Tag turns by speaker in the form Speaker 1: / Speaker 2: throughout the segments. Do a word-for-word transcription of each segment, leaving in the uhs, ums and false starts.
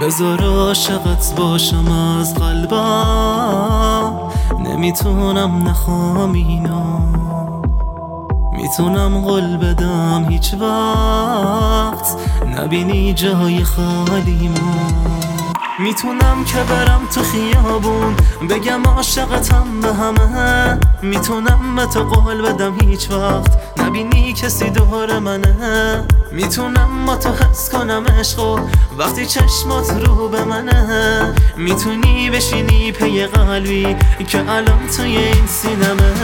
Speaker 1: بذار عاشقت باشم از قلبم، نمیتونم نخوام اینو، میتونم قول بدم هیچ وقت نبینی جای خالیمو. میتونم که برم تو خیابون بگم عاشقتم به همه، میتونم به تو قول بدم هیچ وقت نبینی کسی دور منه، میتونم با تو حس کنم عشقو وقتی چشمات رو به منه، میتونی بشینی پی قلبی که الان توی این سینمه.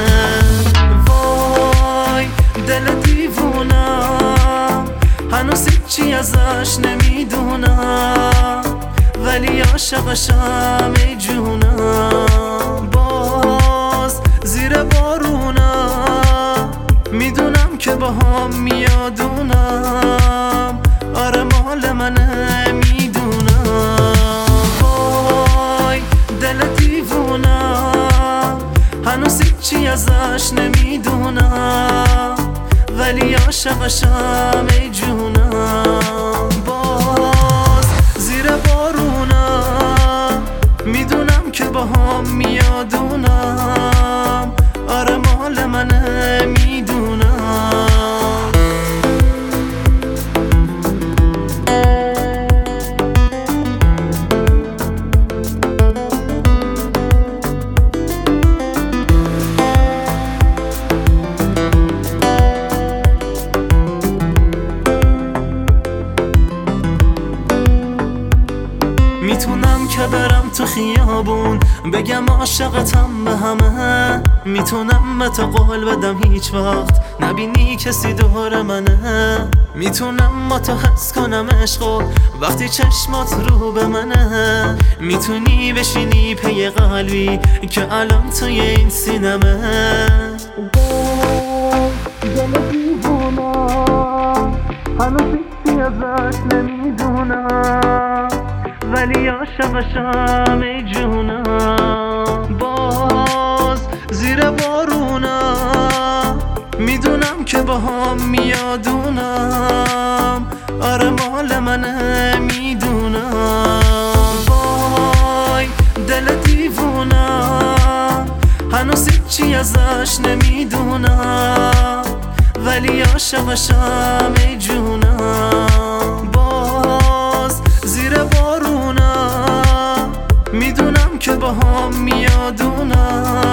Speaker 1: وای دل دیوونم هنوز هیچی ازش نمیدونم، ولی عاشقشم ای جونم. باز زیر بارونم میدونم که با هم میادونم، آره مال منه میدونم. وای دل دیوونم هنوز هیچی ازش نمیدونم، ولی عاشقشم ای جونم. باز زیر بارونم میدونم که با هم میادونم، آره مال منه میدونم. میتونم که برم تو خیابون بگم عاشقتم به همه، میتونم به تو قول بدم هیچ وقت نبینی کسی دور منه، میتونم با تو حس کنم عشقو وقتی چشمات رو به منه، میتونی بشینی پی قلبی که الان توی این سینمه. دل دیوونم هنوز هیچی ازش نمیدونم، ولی عاشقشم ای جونم. باز زیر بارونم میدونم که با هم میادونم، آره مال منه میدونم. وای دل دیوونم هنوز هیچی ازش نمیدونم، ولی عاشقشم ای جونم. باز زیر بارونم میدونم که با هم میادونم،